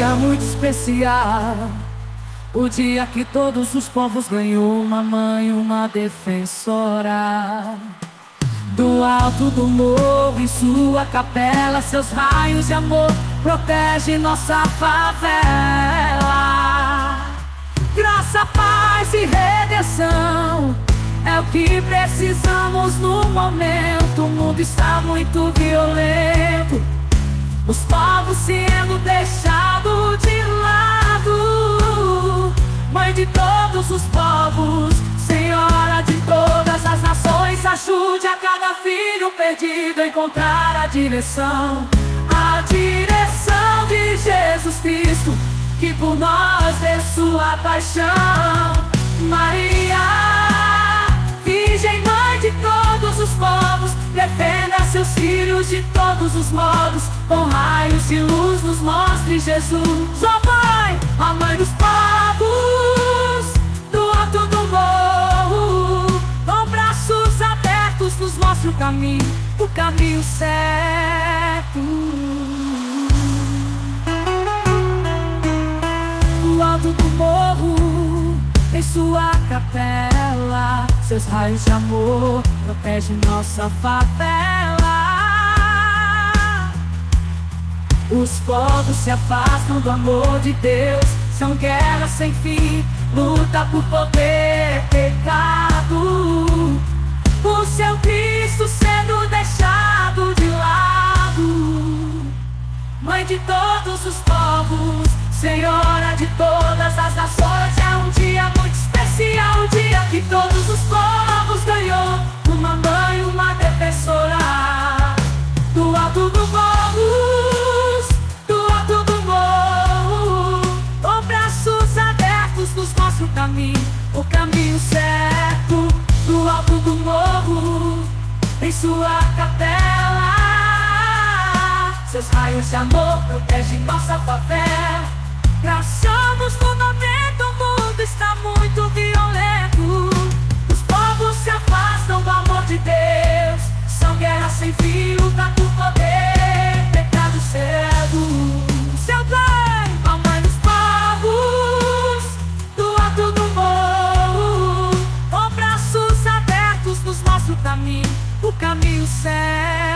dia muito especial, o dia que todos os povos ganhou uma mãe, uma defensora. Do alto do morro, em sua capela, seus raios de amor protegem nossa favela. Graça, paz e redenção é o que precisamos no momento. O mundo está muito violento, os povos sendo deixados de lado. Mãe de todos os povos, Senhora de todas as nações, ajude a cada filho perdido a encontrar a direção de Jesus Cristo, que por nós dê sua paixão. Maria, Virgem Mãe de todos os povos, defenda seus filhos de todos os modos, com raios de luz nos mostre Jesus. Ó Mãe, a Mãe dos povos, do alto do morro, com braços abertos nos mostre o caminho certo. Do alto do morro, em sua capela, seus raios de amor protegem nossa favela. Os povos se afastam do amor de Deus, são guerras sem fim, luta por poder, pecado. O seu Cristo sendo deixado de lado. Mãe de todos os povos, Senhora de todas as nações, é um dia muito especial, o dia que todos os povos ganhou uma mãe, uma defensora. Do alto do morro, do alto do morro, com braços abertos nos mostra o caminho certo. Do alto do morro, em sua capela, seus raios de amor protegem nossa favela. Graçamos no momento, o mundo está muito violento, os povos se afastam do amor de Deus, são guerras sem fim, luta por poder, pecado cego. Seu Pai, a Mãe dos povos, do alto do morro, com braços abertos nos mostra o caminho certo.